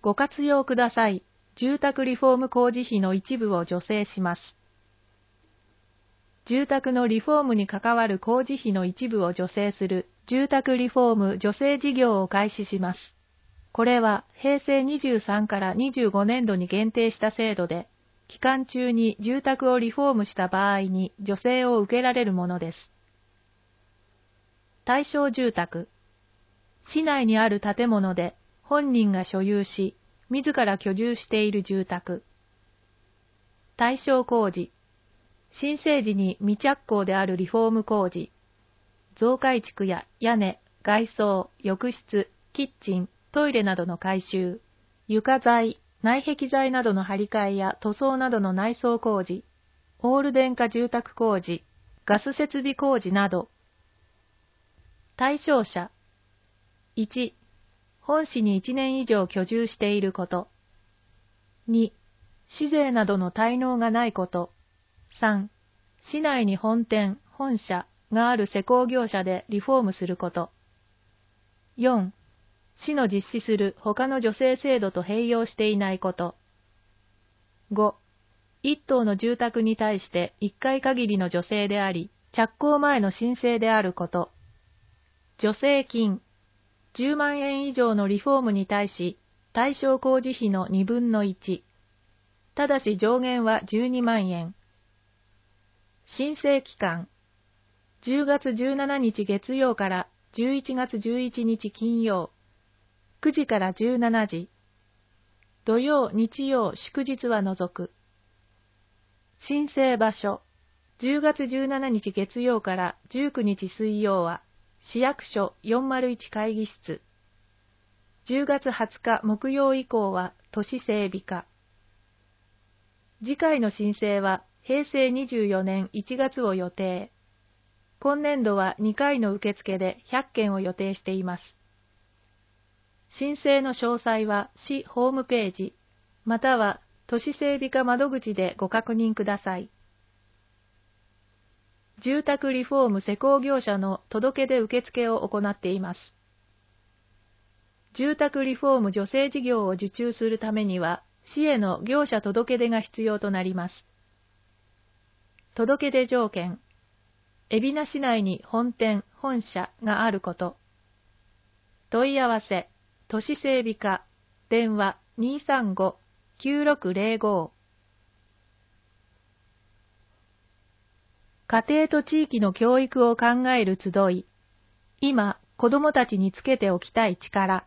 ご活用ください。住宅リフォーム工事費の一部を助成します。住宅のリフォームに関わる工事費の一部を助成する住宅リフォーム助成事業を開始します。これは平成23から25年度に限定した制度で、期間中に住宅をリフォームした場合に助成を受けられるものです。対象住宅。市内にある建物で本人が所有し、自ら居住している住宅。対象工事。新生時に未着工であるリフォーム工事。増改築や屋根、外装、浴室、キッチン、トイレなどの改修。床材、内壁材などの張り替えや塗装などの内装工事。オール電化住宅工事、ガス設備工事など。対象者。1、本市に1年以上居住していること。2、市税などの滞納がないこと。3、市内に本店、本社がある施工業者でリフォームすること。4、市の実施する他の助成制度と併用していないこと。5、1棟の住宅に対して1回限りの助成であり、着工前の申請であること。助成金。10万円以上のリフォームに対し、対象工事費の2分の1。ただし上限は12万円。申請期間。10月17日月曜から11月11日金曜。9時から17時。土曜、日曜、祝日は除く。申請場所。10月17日月曜から19日水曜は、市役所401会議室。10月20日木曜以降は都市整備課。次回の申請は平成24年1月を予定。今年度は2回の受付で100件を予定しています。申請の詳細は市ホームページ、または都市整備課窓口でご確認ください。住宅リフォーム施工業者の届け出受付を行っています。住宅リフォーム助成事業を受注するためには、市への業者届け出が必要となります。届け出条件。海老名市内に本店、本社があること。問い合わせ、都市整備課、電話235-9605。家庭と地域の教育を考える集い。今、子どもたちにつけておきたい力。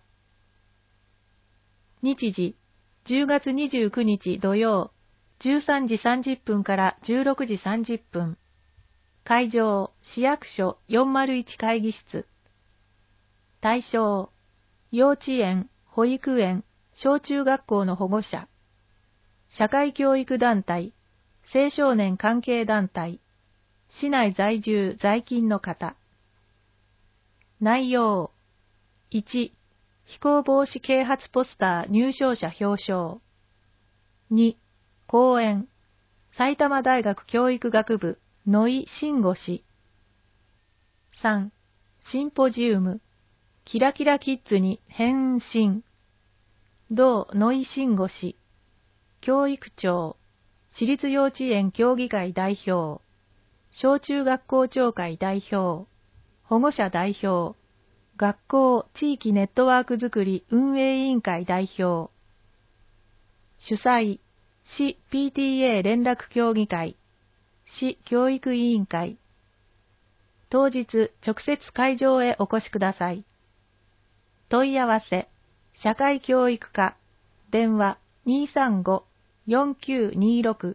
日時、10月29日土曜、13時30分から16時30分。会場、市役所401会議室。対象、幼稚園、保育園、小中学校の保護者。社会教育団体、青少年関係団体。市内在住在勤の方。内容。1、非行防止啓発ポスター入賞者表彰。2、講演。埼玉大学教育学部、野井真吾氏。3、シンポジウム。キラキラキッズに変身。同野井真吾氏。教育長。私立幼稚園協議会代表。小中学校長会代表。保護者代表。学校地域ネットワークづくり運営委員会代表。主催、市 PTA 連絡協議会。市教育委員会。当日、直接会場へお越しください。問い合わせ、社会教育課、電話235-4926。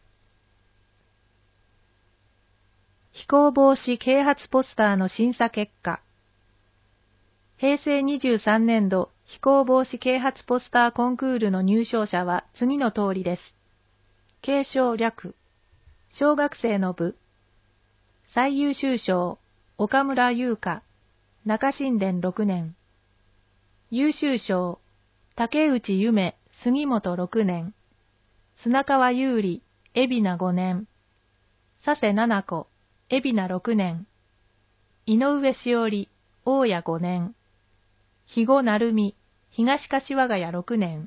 非行防止啓発ポスターの審査結果。平成23年度非行防止啓発ポスターコンクールの入賞者は次の通りです。継承略。小学生の部。最優秀賞、岡村優香、中新田6年。優秀賞、竹内夢、杉本6年。砂川優里、海老名5年。佐瀬七子、海老名6年。井上しおり、大谷5年。肥後成美、 東柏ヶ谷6年。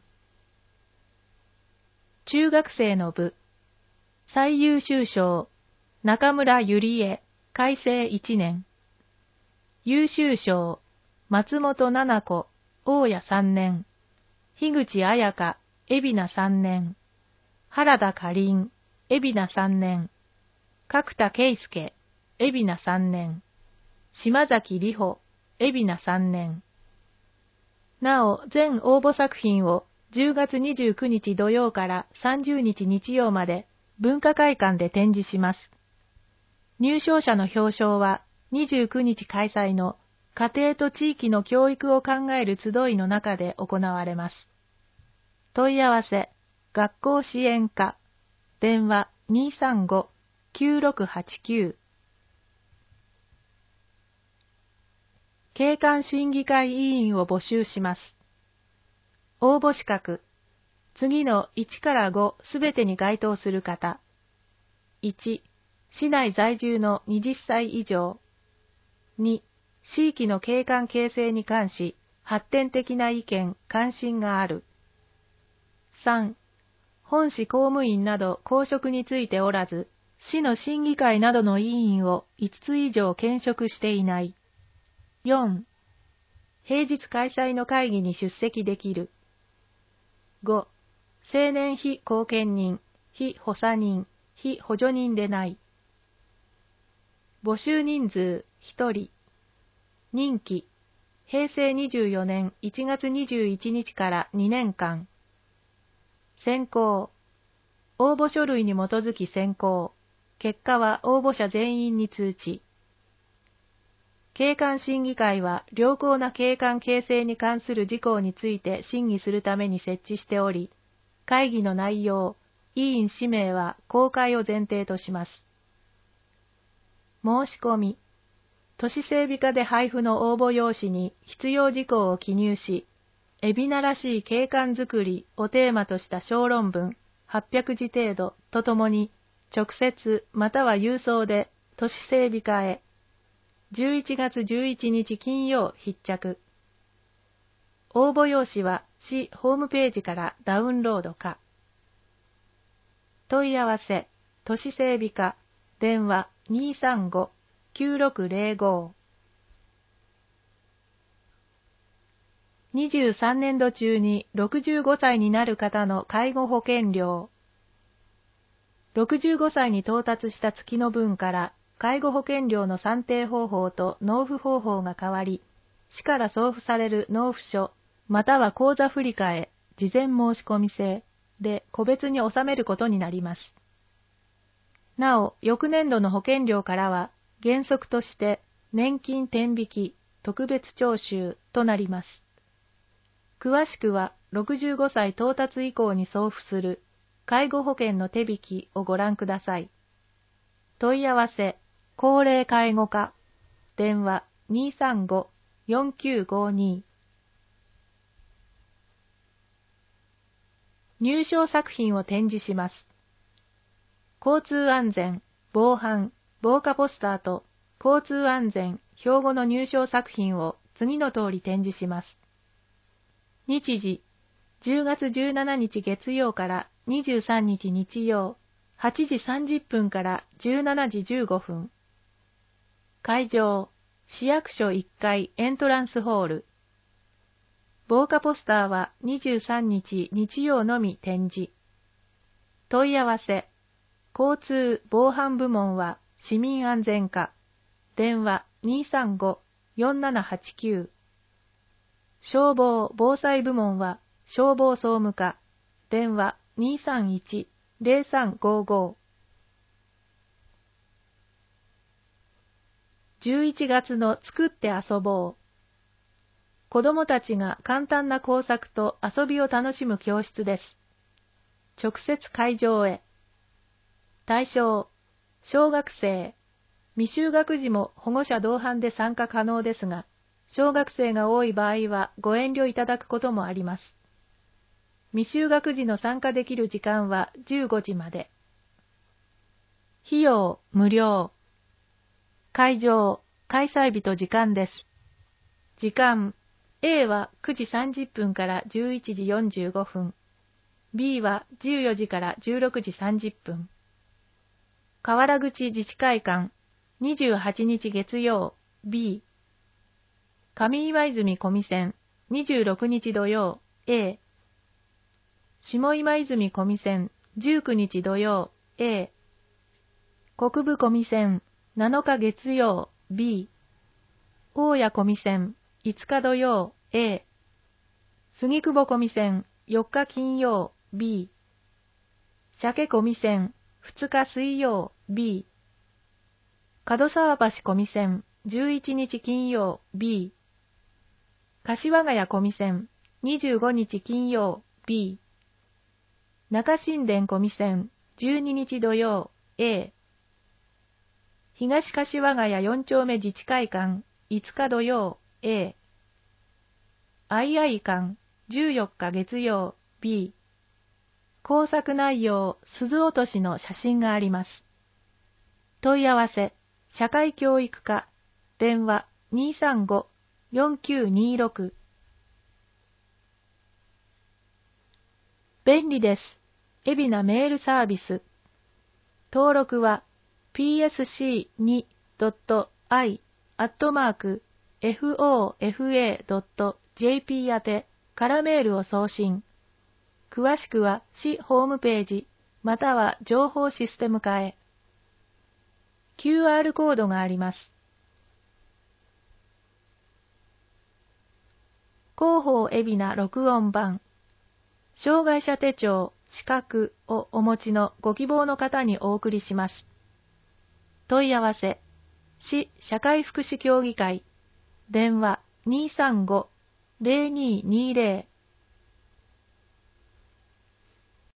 中学生の部、最優秀賞、中村ゆりえ、改正1年。優秀賞、松本七菜子、大谷3年。樋口彩香、海老名3年。原田かりん、海老名3年。角田圭介、海老名3年。島崎里穂、海老名3年。なお、全応募作品を10月29日土曜から30日日曜まで文化会館で展示します。入賞者の表彰は29日開催の家庭と地域の教育を考える集いの中で行われます。問い合わせ、学校支援課、電話235-9689。景観審議会委員を募集します。応募資格、次の1から5すべてに該当する方。1、市内在住の20歳以上。2、地域の景観形成に関し、発展的な意見、関心がある。3、本市公務員など公職についておらず、市の審議会などの委員を5つ以上兼職していない。4、平日開催の会議に出席できる。5、青年非後見人、非補佐人、非補助人でない。募集人数1人。任期、平成24年1月21日から2年間。選考、応募書類に基づき選考。結果は応募者全員に通知。景観審議会は良好な景観形成に関する事項について審議するために設置しており、会議の内容、委員氏名は公開を前提とします。申し込み、都市整備課で配布の応募用紙に必要事項を記入し、海老名らしい景観づくりをテーマとした小論文800字程度とともに、直接または郵送で都市整備課へ、11月11日金曜必着。応募用紙は市ホームページからダウンロードか。問い合わせ、都市整備課、電話235-9605。23年度中に65歳になる方の介護保険料。65歳に到達した月の分から介護保険料の算定方法と納付方法が変わり、市から送付される納付書、または口座振替、事前申し込み制で個別に納めることになります。なお、翌年度の保険料からは原則として年金天引き、特別徴収となります。詳しくは65歳到達以降に送付する介護保険の手引きをご覧ください。問い合わせ、高齢介護課、電話235-4952。入賞作品を展示します。交通安全、防犯、防火ポスターと交通安全、標語の入賞作品を次の通り展示します。日時、10月17日月曜から23日日曜、8時30分から17時15分。会場、市役所1階エントランスホール。防火ポスターは23日日曜のみ展示。問い合わせ、交通・防犯部門は市民安全課。電話235-4789。消防・防災部門は消防総務課。電話231-0355。11月の作って遊ぼう。子どもたちが簡単な工作と遊びを楽しむ教室です。直接会場へ。対象、小学生。未就学児も保護者同伴で参加可能ですが、小学生が多い場合はご遠慮いただくこともあります。未就学児の参加できる時間は15時まで。費用無料。会場、開催日と時間です。時間、 A は9時30分から11時45分、B は14時から16時30分。河原口自治会館、28日月曜、B。上今泉小見線、26日土曜、A。下今泉小見線、19日土曜、A。国分小見線、7日月曜、B。大谷小見線、5日土曜、A。杉久保小見線、4日金曜、B。鮭小見線、2日水曜、B。門沢橋小見線、11日金曜、B。柏ヶ谷小見線、25日金曜、B。中新田小見線、12日土曜、A。東柏ヶ谷4丁目自治会館、5日土曜、A。相合館、14日月曜、B。工作内容、鈴落としの写真があります。問い合わせ、社会教育課、電話235-4926。便利です。海老名メールサービス。登録は psc2.i@fofa.jp 宛てからメールを送信。詳しくは市ホームページまたは情報システム課へ。QR コードがあります。広報海老名録音版。障害者手帳、資格をお持ちのご希望の方にお送りします。問い合わせ、市社会福祉協議会、電話235-0220